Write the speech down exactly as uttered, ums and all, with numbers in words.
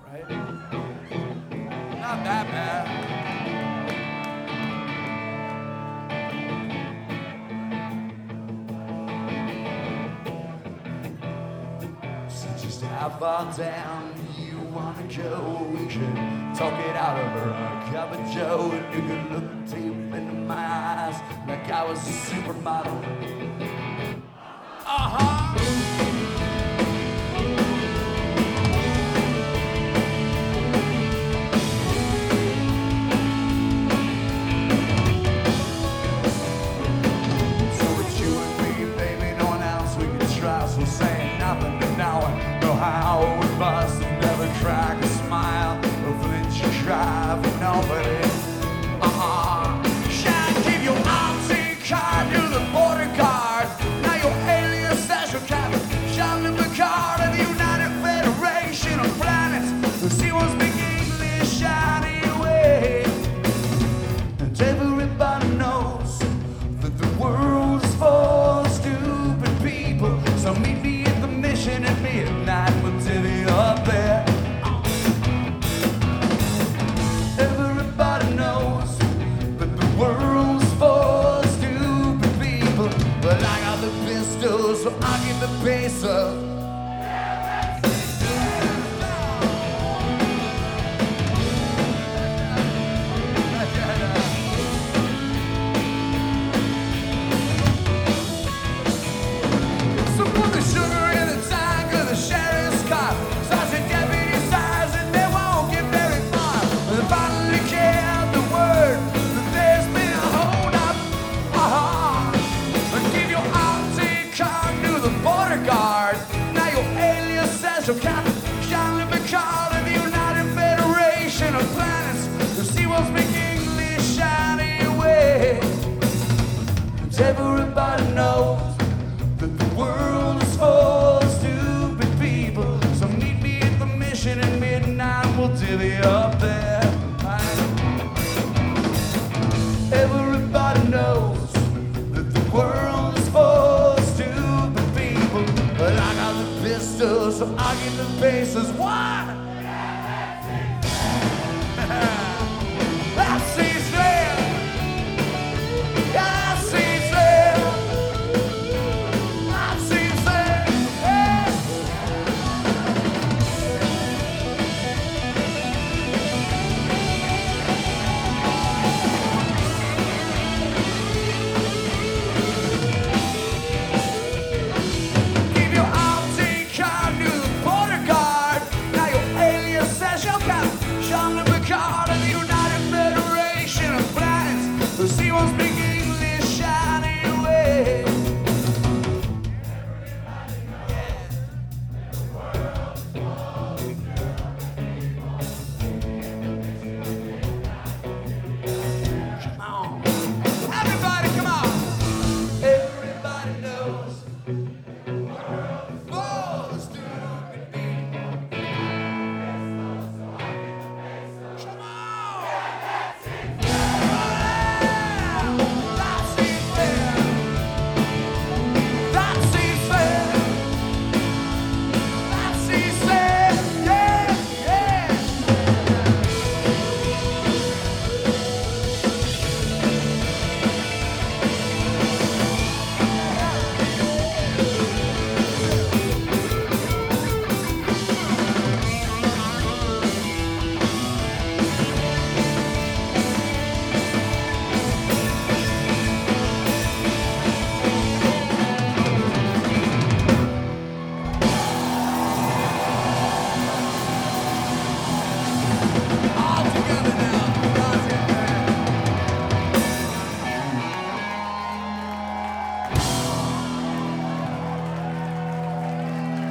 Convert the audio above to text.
right? Not that bad. So just how far down you wanna go? We should talk it out over a cup of joe. And you could look deep into my eyes like I was a supermodel. Uh-huh. So saying nothing to no one, know how we must never crack a smile or flinch or cry for nobody. Uh-huh. Shall give your arm card to the border guard. Now your alien special captain, Jean-Luc Picard of the United Federation of Planets. The sea won't speak English anyway. And everybody knows that the world is for stupid people. So meet me at the mission at midnight, we'll divvy up there. Everybody knows that the world's for stupid people. But I got the pistols, so I'll give the pesos. Captain Jean-Luc Picard of the United Federation of Planets. The sea won't speak English anyway. And everybody knows that the world is for stupid people. So meet me at the mission at midnight, we'll divvy up there.